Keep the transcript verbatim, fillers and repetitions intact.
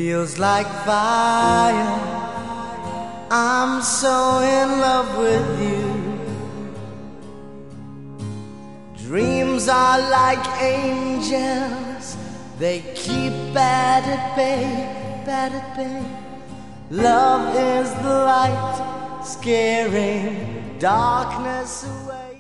feels like fire. I'm so in love with you. Dreams are like angels, they keep bad at bay, bad at bay. Love is the light, scaring darkness away.